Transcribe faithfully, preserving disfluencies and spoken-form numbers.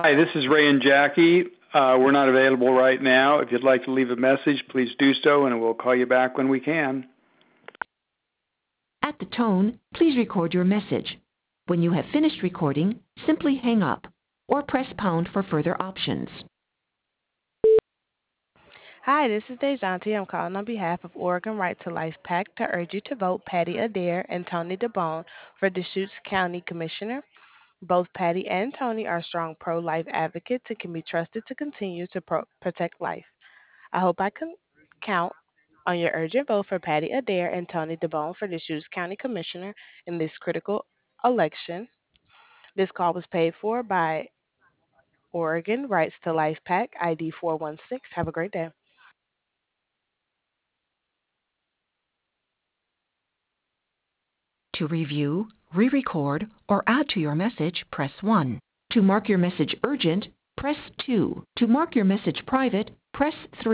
Hi, this is Ray and Jackie. Uh, we're not available right now. If you'd like to leave a message, please do so, and we'll call you back when we can. At the tone, please record your message. When you have finished recording, simply hang up or press pound for further options. Hi, this is Dejanti. I'm calling on behalf of Oregon Right to Life PAC to urge you to vote Patty Adair and Tony DeBone for Deschutes County Commissioner. Both Patty and Tony are strong pro-life advocates and can be trusted to continue to pro- protect life. I hope I can count on your urgent vote for Patty Adair and Tony DeBone for Deschutes County Commissioner in this critical election. This call was paid for by Oregon Rights to Life PAC, I D four one six. Have a great day. To review, re-record, or add to your message, press one. To mark your message urgent, press two. To mark your message private, press three.